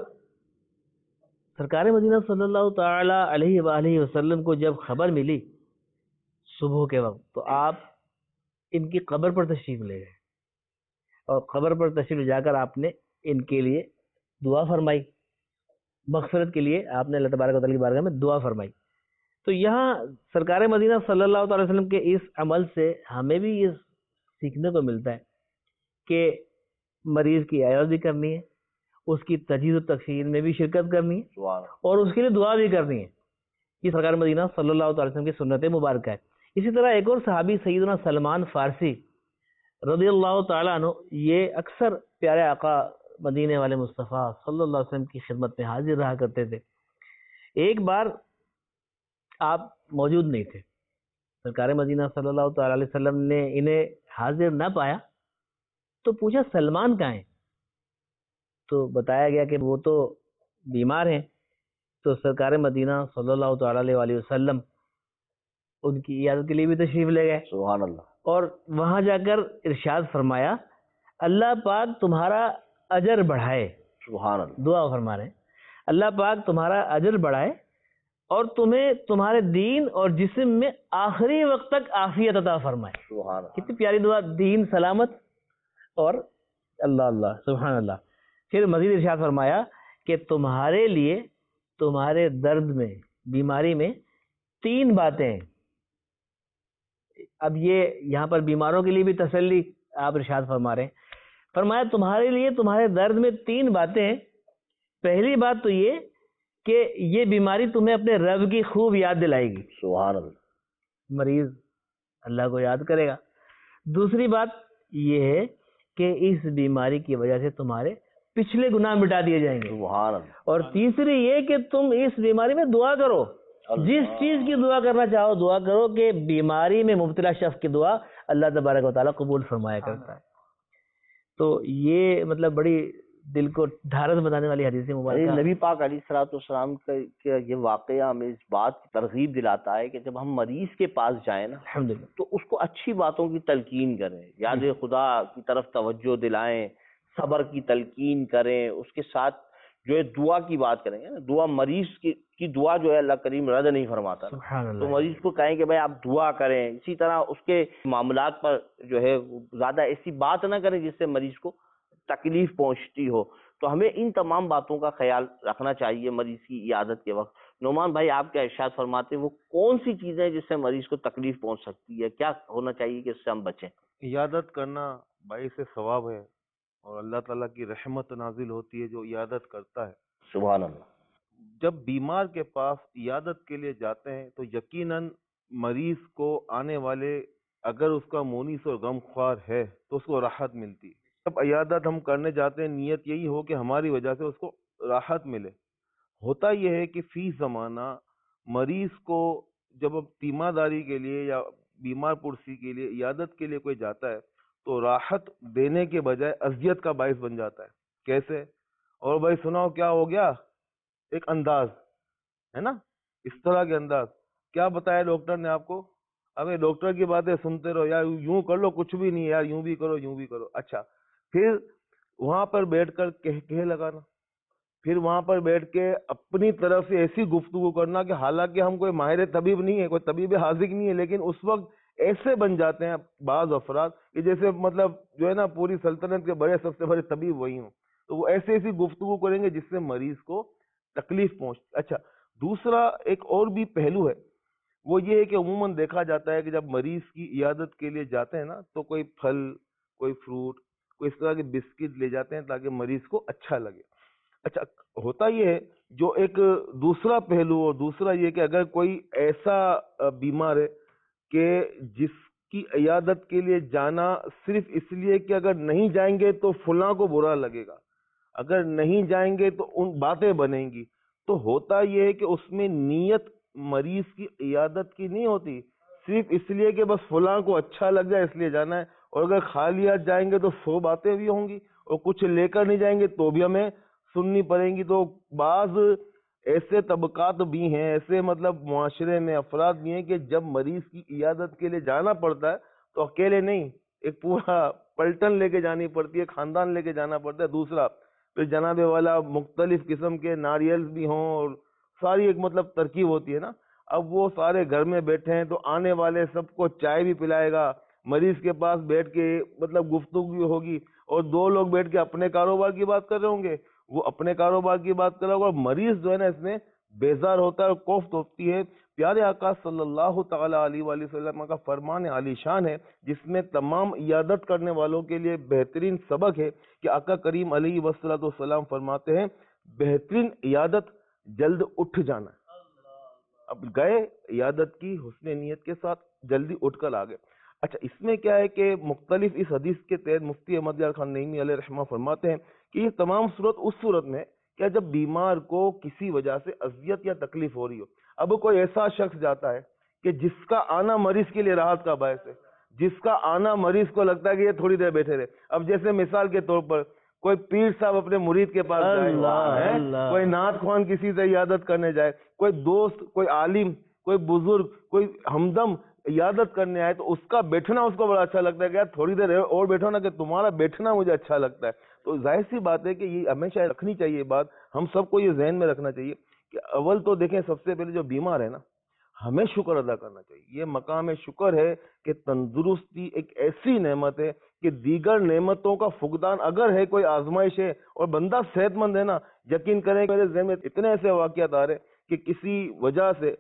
سرکار مدینہ صلی اللہ تعالی علیہ وآلہ وسلم کو جب خبر ملی صبح کے وقت تو آپ ان کی قبر پر تشریف لے گئے اور قبر پر تشریف جا کر آپ نے ان کے لیے دعا فرمائی. مغفرت کے لیے آپ نے اللہ تبارک و تعالی کی بارگاہ میں دعا فرمائی. تو یہاں سرکار مدینہ صلی اللہ تعالی وسلم کے اس عمل سے ہمیں بھی یہ سیکھنے کو ملتا ہے کہ مریض کی عیادت بھی کرنی ہے، اس کی تجہیز و تکفین میں بھی شرکت کرنی ہے اور اس کے لیے دعا بھی کرنی ہے. یہ سرکار مدینہ صلی اللہ تعالی وسلم کی سنت مبارکہ ہے. اسی طرح ایک اور صحابی سیدنا سلمان فارسی رضی اللہ تعالیٰ عنہ یہ اکثر پیارے آقا مدینے والے مصطفیٰ صلی اللہ علیہ وسلم کی خدمت میں حاضر رہا کرتے تھے. ایک بار آپ موجود نہیں تھے، سرکار مدینہ صلی اللہ تعالی علیہ وسلم نے انہیں حاضر نہ پایا تو پوچھا سلمان کہاں ہیں؟ تو بتایا گیا کہ وہ تو بیمار ہیں. تو سرکار مدینہ صلی اللہ تعالی علیہ وآلہ وسلم ان کی عیادت کے لیے بھی تشریف لے گئے. سبحان اللہ. اور وہاں جا کر ارشاد فرمایا اللہ پاک تمہارا اجر بڑھائے. سبحان اللہ. دعا فرما رہے ہیں اللہ پاک تمہارا اجر بڑھائے اور تمہیں تمہارے دین اور جسم میں آخری وقت تک عافیت عطا فرمائے. سبحان اللہ. کتنی پیاری دعا، دین سلامت اور اللہ اللہ سبحان اللہ. پھر مزید ارشاد فرمایا کہ تمہارے لیے تمہارے درد میں بیماری میں 3 باتیں ہیں. اب یہ یہاں پر بیماروں کے لیے بھی تسلی آپ ارشاد فرما رہے ہیں. فرمایا تمہارے لیے تمہارے درد میں 3 باتیں ہیں. پہلی بات تو یہ کہ یہ بیماری تمہیں اپنے رب کی خوب یاد دلائے گی. سبحان اللہ. مریض اللہ کو یاد کرے گا. دوسری بات یہ ہے کہ اس بیماری کی وجہ سے تمہارے پچھلے گناہ مٹا دیے جائیں گے. سبحان اللہ. اور تیسری یہ کہ تم اس بیماری میں دعا کرو, جس چیز کی دعا کرنا چاہو دعا کرو, کہ بیماری میں مبتلا شخص کی دعا اللہ تبارک و تعالیٰ قبول فرمایا کرتا ہے. تو یہ مطلب بڑی دل کو ڈھارس بتانے والی حدیث مبارکہ. نبی پاک علیہ الصلوۃ والسلام کا یہ واقعہ ہمیں اس بات کی ترغیب دلاتا ہے کہ جب ہم مریض کے پاس جائیں نا الحمدللہ تو اس کو اچھی باتوں کی تلقین کریں, یاد خدا کی طرف توجہ دلائیں, صبر کی تلقین کریں, اس کے ساتھ جو ہے دعا کی بات کریں گے نا, دعا مریض کی دعا جو ہے اللہ کریم رد نہیں فرماتا نا. سبحان اللہ. تو مریض کو کہیں کہ بھائی آپ دعا کریں. اسی طرح اس کے معاملات پر جو ہے زیادہ ایسی بات نہ کریں جس سے مریض کو تکلیف پہنچتی ہو. تو ہمیں ان تمام باتوں کا خیال رکھنا چاہیے مریض کی عیادت کے وقت. نعمان بھائی آپ کیا ارشاد فرماتے ہیں, وہ کون سی چیزیں ہیں جس سے مریض کو تکلیف پہنچ سکتی ہے, کیا ہونا چاہیے کہ اس سے ہم بچیں؟ عیادت کرنا باعث ثواب ہے اور اللہ تعالیٰ کی رحمت نازل ہوتی ہے جو عیادت کرتا ہے. سبحان اللہ. جب بیمار کے پاس عیادت کے لیے جاتے ہیں تو یقیناً مریض کو آنے والے اگر اس کا مونس اور غم خوار ہے تو اس کو راحت ملتی ہے. جب عیادت ہم کرنے جاتے ہیں نیت یہی ہو کہ ہماری وجہ سے اس کو راحت ملے. ہوتا یہ ہے کہ فی زمانہ مریض کو جب اب تیمارداری کے لیے یا بیمار پرسی کے لیے عیادت کے لیے کوئی جاتا ہے تو راحت دینے کے بجائے اذیت کا باعث بن جاتا ہے. کیسے؟ اور بھائی سناؤ کیا ہو گیا, ایک انداز ہے نا, اس طرح کے انداز. کیا بتایا ڈاکٹر نے آپ کو؟ ابھی ڈاکٹر کی باتیں سنتے رہو, یار یوں کر لو, کچھ بھی نہیں یار, یوں بھی کرو یوں بھی کرو. اچھا, پھر وہاں پر بیٹھ کر کہہ لگانا, پھر وہاں پر بیٹھ کے اپنی طرف سے ایسی گفتگو کرنا کہ حالانکہ ہم کوئی ماہر طبیب نہیں ہے, کوئی طبیب حاذق نہیں ہے, لیکن اس وقت ایسے بن جاتے ہیں بعض افراد کہ جیسے مطلب جو ہے نا پوری سلطنت کے بڑے سب سے بڑے طبیب وہی ہوں. تو وہ ایسی گفتگو کریں گے جس سے مریض کو تکلیف پہنچ. اچھا, دوسرا ایک اور بھی پہلو ہے, وہ یہ ہے کہ عموماً دیکھا جاتا ہے کہ جب مریض کی عیادت کے لیے جاتے ہیں نا تو کوئی پھل, کوئی فروٹ, کوئی اس طرح کے بسکٹ لے جاتے ہیں تاکہ مریض کو اچھا لگے. اچھا, ہوتا یہ ہے جو ایک دوسرا پہلو اور دوسرا یہ کہ اگر کوئی ایسا بیمار ہے کہ جس کی عیادت کے لیے جانا صرف اس لیے کہ اگر نہیں جائیں گے تو فلاں کو برا لگے گا, اگر نہیں جائیں گے تو ان باتیں بنیں گی, تو ہوتا یہ ہے کہ اس میں نیت مریض کی عیادت کی نہیں ہوتی, صرف اس لیے کہ بس فلاں کو اچھا لگ جائے اس لیے جانا ہے. اور اگر خالیات جائیں گے تو 100 باتیں بھی ہوں گی, اور کچھ لے کر نہیں جائیں گے تو بھی ہمیں سننی پڑیں گی. تو بعض ایسے طبقات بھی ہیں, ایسے مطلب معاشرے میں افراد بھی ہیں کہ جب مریض کی عیادت کے لیے جانا پڑتا ہے تو اکیلے نہیں, ایک پورا پلٹن لے کے جانی پڑتی ہے, خاندان لے کے جانا پڑتا ہے. دوسرا پھر جناب والا مختلف قسم کے ناریل بھی ہوں اور ساری ایک مطلب ترکیب ہوتی ہے نا. اب وہ سارے گھر میں بیٹھے ہیں تو آنے والے سب کو چائے بھی پلائے گا, مریض کے پاس بیٹھ کے مطلب گفتگو ہوگی, اور 2 لوگ بیٹھ کے اپنے کاروبار کی بات کر رہے ہوں گے, وہ اپنے کاروبار کی بات کر رہا ہوگا, اور مریض جو ہے نا اس میں بیزار ہوتا ہے اور کوفت ہوتی ہے. پیارے آقا صلی اللہ تعالی علیہ وآلہ وسلم کا فرمان عالی شان ہے جس میں تمام عیادت کرنے والوں کے لیے بہترین سبق ہے کہ آقا کریم علیہ والسلام فرماتے ہیں بہترین عیادت جلد اٹھ جانا ہے. اب گئے عیادت کی حسن نیت کے ساتھ, جلدی اٹھ کر آ گئے. اچھا, اس میں کیا ہے کہ مختلف اس حدیث کے تحت مفتی احمد یار خان نعیمی علیہ رحمہ فرماتے ہیں کہ یہ تمام صورت اس صورت میں کیا جب بیمار کو کسی وجہ سے اذیت یا تکلیف ہو رہی ہو. اب کوئی ایسا شخص جاتا ہے کہ جس کا آنا مریض کے لیے راحت کا باعث ہے, جس کا آنا مریض کو لگتا ہے کہ یہ تھوڑی دیر بیٹھے رہے. اب جیسے مثال کے طور پر کوئی پیر صاحب اپنے مرید کے پاس جائے, کوئی نعت خوان کسی سے عیادت کرنے جائے, کوئی دوست, کوئی عالم, کوئی بزرگ, کوئی ہمدم عیادت کرنے آئے تو اس کا بیٹھنا اس کو بڑا اچھا لگتا ہے کہ یار تھوڑی دیر اور بیٹھو نا, کہ تمہارا بیٹھنا مجھے اچھا لگتا ہے. تو ظاہر سی بات ہے کہ یہ ہمیشہ رکھنی چاہیے بات, ہم سب کو یہ ذہن میں رکھنا چاہیے کہ اول تو دیکھیں سب سے پہلے جو بیمار ہے نا ہمیں شکر ادا کرنا چاہیے. یہ مقام شکر ہے کہ تندرستی ایک ایسی نعمت ہے کہ دیگر نعمتوں کا فقدان اگر ہے, کوئی آزمائش ہے اور بندہ صحت مند ہے نا, یقین کریں میرے ذہن میں اتنے ایسے واقعات آ رہے کہ کسی وجہ سے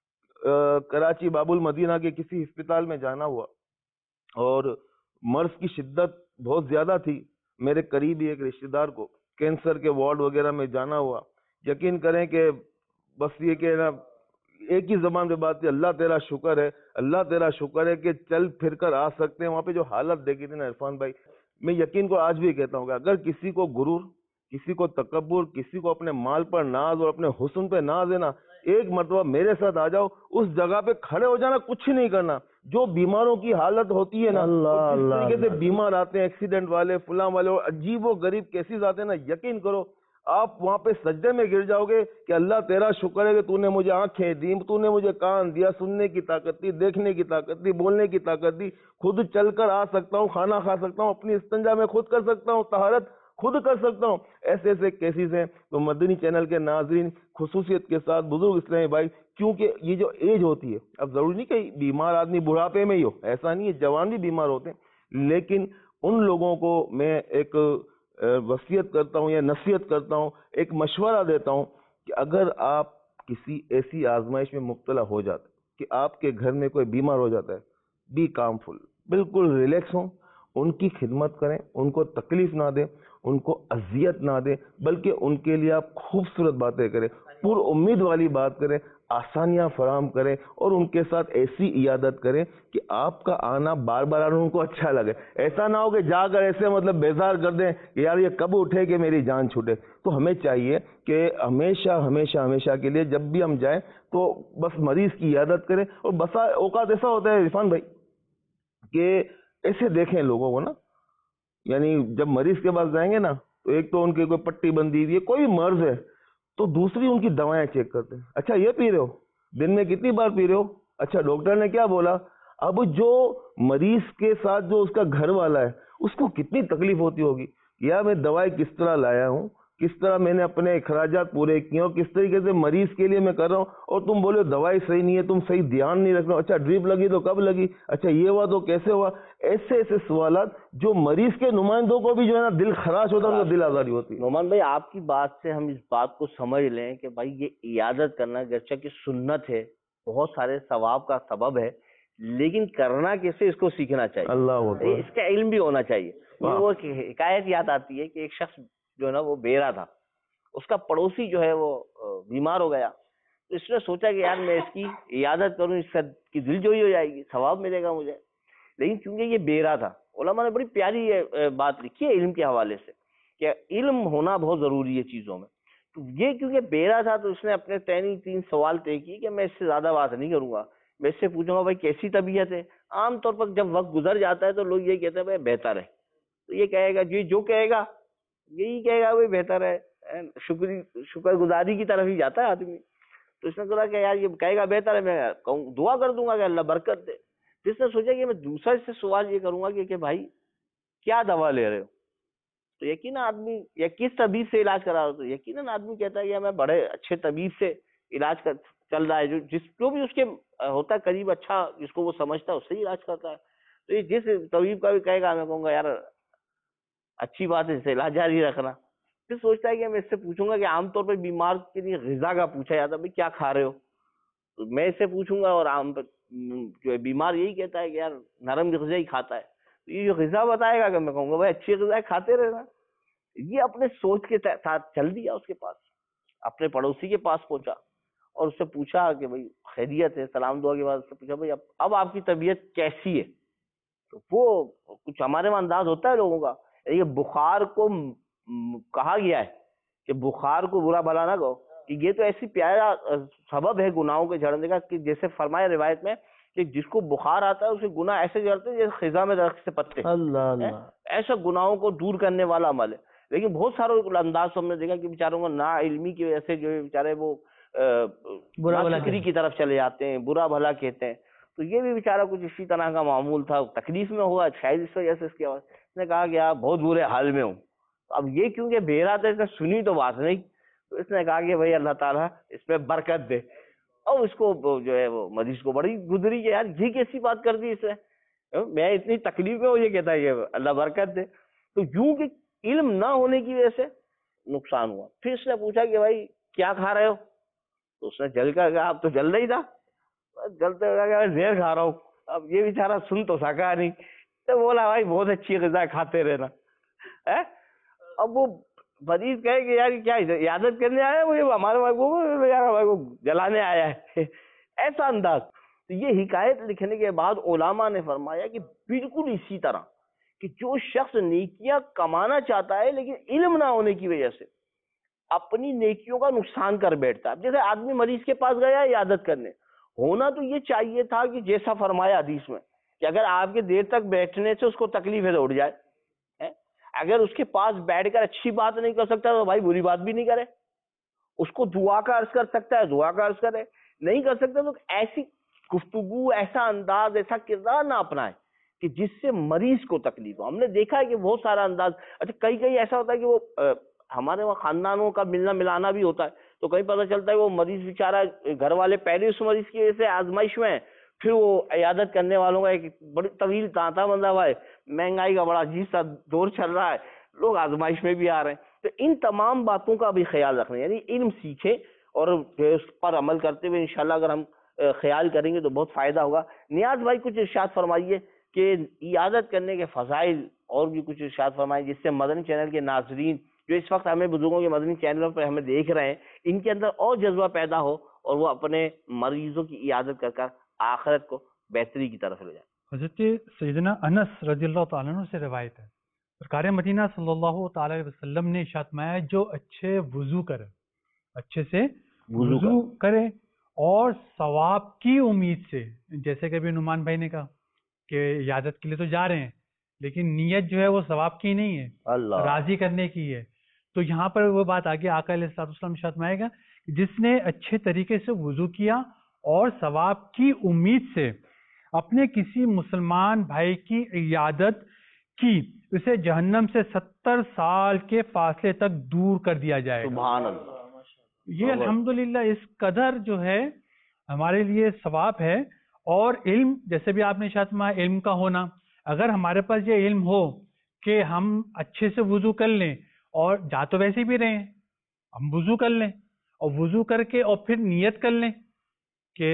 کراچی باب المدینہ کے کسی ہسپتال میں جانا ہوا اور مرض کی شدت بہت زیادہ تھی. میرے قریبی ایک رشتہ دار کو کینسر کے وارڈ وغیرہ میں جانا ہوا، یقین کریں کہ بس یہ کہ نا ایک ہی زبان پہ بات کی، اللہ تیرا شکر ہے، اللہ تیرا شکر ہے کہ چل پھر کر آ سکتے ہیں۔ وہاں پہ جو حالت دیکھی تھی نا عرفان بھائی، میں یقین کو آج بھی کہتا ہوں کہ اگر کسی کو غرور، کسی کو تکبر، کسی کو اپنے مال پر ناز اور اپنے حسن پہ ناز ہے نا، ایک مرتبہ میرے ساتھ آ جاؤ، اس جگہ پہ کھڑے ہو جانا، کچھ نہیں کرنا۔ جو بیماروں کی حالت ہوتی ہے نا، جس طریقے سے بیمار آتے ہیں، ایکسیڈنٹ والے، فلاں والے، اور عجیب و غریب کیسز آتے ہیں نا، یقین کرو آپ وہاں پہ سجدے میں گر جاؤ گے کہ اللہ تیرا شکر ہے کہ تو نے مجھے آنکھیں دی، تو نے مجھے کان دیا، سننے کی طاقت دی، دیکھنے کی طاقت دی، بولنے کی طاقت دی، خود چل کر آ سکتا ہوں، کھانا کھا سکتا ہوں، اپنی استنجا میں خود کر سکتا ہوں، طہارت خود کر سکتا ہوں۔ ایسے ایسے کیسز ہیں۔ تو مدنی چینل کے ناظرین خصوصیت کے ساتھ بزرگ اسلامی بھائی، کیونکہ یہ جو ایج ہوتی ہے، اب ضروری نہیں کہ بیمار آدمی بڑھاپے میں ہی ہو، ایسا نہیں ہے، جوان بھی بیمار ہوتے ہیں، لیکن ان لوگوں کو میں ایک وصیت کرتا ہوں یا نصیحت کرتا ہوں، ایک مشورہ دیتا ہوں کہ اگر آپ کسی ایسی آزمائش میں مبتلا ہو جاتے کہ آپ کے گھر میں کوئی بیمار ہو جاتا ہے، بی کامفل، بالکل ریلیکس ہوں، ان کی خدمت کریں، ان کو تکلیف نہ دیں، ان کو اذیت نہ دیں، بلکہ ان کے لیے آپ خوبصورت باتیں کریں، پر امید والی بات کریں، آسانیاں فراہم کریں، اور ان کے ساتھ ایسی عیادت کریں کہ آپ کا آنا بار بار آنا ان کو اچھا لگے۔ ایسا نہ ہو کہ جا کر ایسے مطلب بیزار کر دیں کہ یار یہ کب اٹھے کہ میری جان چھوٹے۔ تو ہمیں چاہیے کہ ہمیشہ ہمیشہ ہمیشہ کے لیے جب بھی ہم جائیں تو بس مریض کی عیادت کریں۔ اور بسا اوقات ایسا ہوتا ہے عرفان بھائی کہ ایسے دیکھیں لوگوں کو نا، یعنی جب مریض کے پاس جائیں گے نا تو ایک تو ان کی کوئی پٹی بندی ہوئی ہے، کوئی مرض ہے، تو دوسری ان کی دوائیں چیک کرتے ہیں، اچھا یہ پی رہے ہو، دن میں کتنی بار پی رہے ہو، اچھا ڈاکٹر نے کیا بولا۔ اب جو مریض کے ساتھ جو اس کا گھر والا ہے اس کو کتنی تکلیف ہوتی ہوگی، یا میں دوائی کس طرح لایا ہوں، کس طرح میں نے اپنے اخراجات پورے کیے اور کس طریقے سے مریض کے لیے میں کر رہا ہوں، اور تم بولے دوائی صحیح نہیں ہے، تم صحیح دھیان نہیں رکھ رہے ہو، اچھا ڈرپ لگی تو کب لگی، اچھا یہ ہوا تو کیسے ہوا۔ ایسے ایسے سوالات جو مریض کے نمائندوں کو بھی جو ہے نا دل خراش ہوتا ہے، ان کو دل آزاری ہوتی ہے۔ نعمان بھائی آپ کی بات سے ہم اس بات کو سمجھ لیں کہ بھائی یہ عیادت کرنا گرچہ کہ سنت ہے، بہت سارے ثواب کا سبب ہے، لیکن کرنا کیسے اس کو سیکھنا چاہیے، اللہ اکبر۔ اس کا علم بھی ہونا چاہیے۔ وہ حکایت یاد آتی ہے کہ ایک شخص جو ہے نا وہ بیرا تھا، اس کا پڑوسی جو ہے وہ بیمار ہو گیا، تو اس نے سوچا کہ یار میں اس کی عیادت کروں، اس کا کی دل جوئی ہو جائے گی، ثواب ملے گا مجھے، لیکن کیونکہ یہ بیرا تھا، علماء نے بڑی پیاری یہ بات لکھی ہے علم کے حوالے سے کہ علم ہونا بہت ضروری ہے چیزوں میں۔ تو یہ کیونکہ بیرا تھا تو اس نے اپنے تین سوال طے کیے کہ میں اس سے زیادہ بات نہیں کروں گا، میں اس سے پوچھوں گا بھائی کیسی طبیعت ہے۔ عام طور پر جب وقت گزر جاتا ہے تو لوگ یہ کہتے ہیں بھائی بہتر ہے، تو یہ کہے گا جی جو کہے گا یہی کہے گا بھائی بہتر ہے، شکر گزاری کی طرف ہی جاتا ہے آدمی۔ تو اس نے کہا کہ یار یہ کہے گا بہتر ہے، میں کہوں دعا کر دوں گا کہ اللہ برکت دے۔ جس نے سوچا کہ میں دوسرے سے سوال یہ کروں گا کہ بھائی کیا دوا لے رہے ہو، تو یقیناً آدمی یا کس طبیب سے علاج کرا رہا ہو، تو یقیناً آدمی کہتا ہے کہ میں بڑے اچھے طبیب سے علاج چل رہا ہے، جو بھی اس کے ہوتا ہے قریب اچھا جس کو وہ سمجھتا ہے اس سے ہی علاج کرتا ہے۔ تو یہ جس طبیب کا بھی کہے گا میں کہوں گا یار اچھی بات ہے، اس سے علاج جاری رکھنا۔ پھر سوچتا ہے کہ میں اس سے پوچھوں گا کہ عام طور پہ بیمار کے لیے غذا کا پوچھا جاتا ہے بھائی کیا کھا رہے ہو، تو میں اس سے پوچھوں گا اور عام جو ہے بیمار یہی کہتا ہے کہ یار نرم غذا ہی کھاتا ہے، تو یہ جو غذا بتائے گا کہ میں کہوں گا بھائی اچھی غذا کھاتے رہنا۔ یہ اپنے سوچ کے ساتھ چل دیا، اس کے پاس اپنے پڑوسی کے پاس پہنچا اور اس سے پوچھا کہ بھائی خیریت ہے، سلام دعا کے بعد اس سے پوچھا بھائی اب آپ کی طبیعت کیسی ہے۔ تو وہ کچھ ہمارے میں انداز ہوتا ہے لوگوں کا، یہ بخار کو کہا گیا ہے کہ بخار کو برا بھلا نہ کہو، کہ یہ تو ایسی پیارا سبب ہے گناہوں کے جھڑنے کا کہ جیسے فرمایا روایت میں کہ جس کو بخار آتا ہے اسے گناہ ایسے جھڑتے ہیں جیسے خزاں میں درخت سے پتے، ایسا گناہوں کو دور کرنے والا عمل ہے۔ لیکن بہت سارے انداز ہم نے دیکھا کہ بیچاروں کو نا علمی کی وجہ سے جو بیچارے وہ فکری کی طرف چلے جاتے ہیں، برا بھلا کہتے ہیں۔ تو یہ بھی بیچارہ کچھ اسی طرح کا معمول تھا، تکلیف میں ہوا شاید اس وجہ سے اس کی آواز، اس نے کہا کہ آپ بہت برے حال میں ہوں۔ اب یہ کیونکہ بہرا تھا، اس نے سنی تو بات نہیں، تو اس نے کہا کہ بھائی اللہ تعالیٰ اس پہ برکت دے، اور اس کو جو ہے وہ مریض کو بڑی گزری کہ یار یہ کیسی بات کر دی اس نے، میں اتنی تکلیف میں ہوں، یہ کہتا ہے کہ اللہ برکت دے۔ تو یوں کہ علم نہ ہونے کی وجہ سے نقصان ہوا۔ پھر اس نے پوچھا کہ بھائی کیا کھا رہے ہو، تو اس نے جل کر کہا اب تو جل نہیں تھا، جلتے ہوئے زہر کھا رہا ہوں۔ اب یہ بیچارہ سن تو سکا نہیں، تو بولا بھائی بہت اچھی غذا کھاتے رہنا، اب وہ مریض کہے کہ یار کیا عیادت کرنے آیا ہے وہ ہمارے بھائی کو یار ہمارے کو جلانے آیا ہے، ایسا انداز. تو یہ حکایت لکھنے کے بعد علماء نے فرمایا کہ بالکل اسی طرح کہ جو شخص نیکیاں کمانا چاہتا ہے لیکن علم نہ ہونے کی وجہ سے اپنی نیکیوں کا نقصان کر بیٹھتا ہے. اب جیسے آدمی مریض کے پاس گیا عیادت کرنے، ہونا تو یہ چاہیے تھا کہ جیسا فرمایا حدیث میں کہ اگر آپ کے دیر تک بیٹھنے سے اس کو تکلیف ہے تو اٹھ جائے، اگر اس کے پاس بیٹھ کر اچھی بات نہیں کر سکتا تو بھائی بری بات بھی نہیں کرے، اس کو دعا کا عرض کر سکتا ہے دعا کا عرض کرے، نہیں کر سکتا تو ایسی گفتگو، ایسا انداز، ایسا کردار نہ اپنائے کہ جس سے مریض کو تکلیف ہو. ہم نے دیکھا ہے کہ بہت سارا انداز، اچھا کئی ایسا ہوتا ہے کہ وہ ہمارے وہاں خاندانوں کا ملنا ملانا بھی ہوتا ہے تو کہیں پتہ چلتا ہے وہ مریض بیچارہ گھر والے پہلے اس مریض کی وجہ سے آزمائش میں ہے، پھر وہ عیادت کرنے والوں کا ایک بڑی طویل تانتا بندہ ہوا ہے، مہنگائی کا بڑا عجیب سا دور چل رہا ہے، لوگ آزمائش میں بھی آ رہے ہیں. تو ان تمام باتوں کا بھی خیال رکھنا، یعنی علم سیکھیں اور اس پر عمل کرتے ہوئے انشاءاللہ اگر ہم خیال کریں گے تو بہت فائدہ ہوگا. نیاز بھائی کچھ ارشاد فرمائیے کہ عیادت کرنے کے فضائل اور بھی کچھ ارشاد فرمائیں جس سے مدنی چینل کے ناظرین جو اس وقت ہمیں بزرگوں کے مدنی چینلوں پر ہمیں دیکھ رہے ہیں ان کے اندر اور جذبہ پیدا ہو اور وہ اپنے مریضوں کی عیادت کر آخرت کو بہتری کی طرف لے جائیں. حضرت سیدنا انس رضی اللہ تعالیٰ عنہ سے روایت ہے، سرکار مدینہ صلی اللہ تعالی علیہ وسلم نے ارشاد فرمایا جو اچھے وضو کرے، اچھے سے وضو کرے اور ثواب کی امید سے، جیسے کہ ابھی نعمان بھائی نے کہا کہ عیادت کے لیے تو جا رہے ہیں لیکن نیت جو ہے وہ ثواب کی نہیں ہے، اللہ راضی کرنے کی ہے. تو یہاں پر وہ بات آگے آقا علیہ الصلوۃ والسلام ارشاد فرمائے گا جس نے اچھے طریقے سے وضو کیا اور ثواب کی امید سے اپنے کسی مسلمان بھائی کی عیادت کی، اسے جہنم سے 70 سال کے فاصلے تک دور کر دیا جائے گا. سبحان اللہ. یہ الحمدللہ اس قدر جو ہے ہمارے لیے ثواب ہے. اور علم، جیسے بھی آپ نے ارشاد فرمایا علم کا ہونا، اگر ہمارے پاس یہ علم ہو کہ ہم اچھے سے وضو کر لیں اور جا تو ویسے بھی رہے ہیں، ہم وضو کر لیں اور وضو کر کے اور پھر نیت کر لیں کہ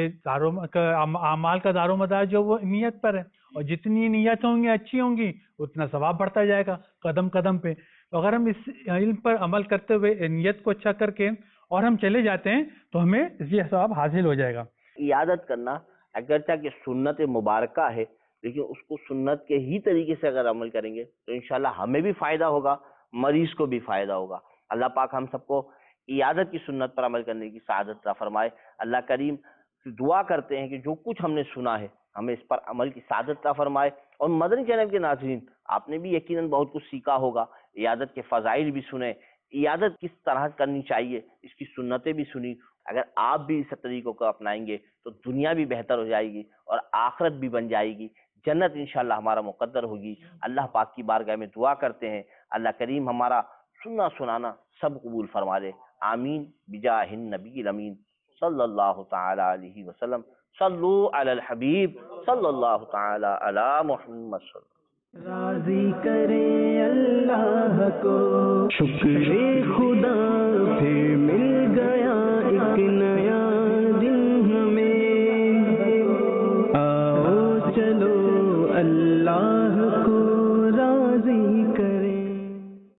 اعمال کا دار و مدار جو وہ نیت پر ہے، اور جتنی نیت ہوں گی اچھی ہوں گی اتنا ثواب بڑھتا جائے گا قدم قدم پہ. تو اگر ہم اس علم پر عمل کرتے ہوئے نیت کو اچھا کر کے اور ہم چلے جاتے ہیں تو ہمیں یہ ثواب حاصل ہو جائے گا. عیادت کرنا اگرچہ کہ سنت مبارکہ ہے لیکن اس کو سنت کے ہی طریقے سے اگر عمل کریں گے تو انشاءاللہ ہمیں بھی فائدہ ہوگا، مریض کو بھی فائدہ ہوگا. اللہ پاک ہم سب کو عیادت کی سنت پر عمل کرنے کی سعادت عطا فرمائے. اللہ کریم سے دعا کرتے ہیں کہ جو کچھ ہم نے سنا ہے ہمیں اس پر عمل کی سعادت عطا فرمائے. اور مدنی چینل کے ناظرین آپ نے بھی یقیناً بہت کچھ سیکھا ہوگا، عیادت کے فضائل بھی سنے، عیادت کس طرح کرنی چاہیے اس کی سنتیں بھی سنی. اگر آپ بھی اس طریقوں کو اپنائیں گے تو دنیا بھی بہتر ہو جائے گی اور آخرت بھی بن جائے گی، جنت انشاءاللہ ہمارا مقدر ہوگی. اللہ پاک کی بارگاہ میں دعا کرتے ہیں اللہ کریم ہمارا سننا سنانا سب قبول فرما لے. آمین بجاہ النبی الامین صلی اللہ تعالی علیہ وسلم. صلو علی الحبیب صلی اللہ تعالی علی محمد صلی اللہ. راضی کرے اللہ کو شکر خدا پھر مل گیا ایک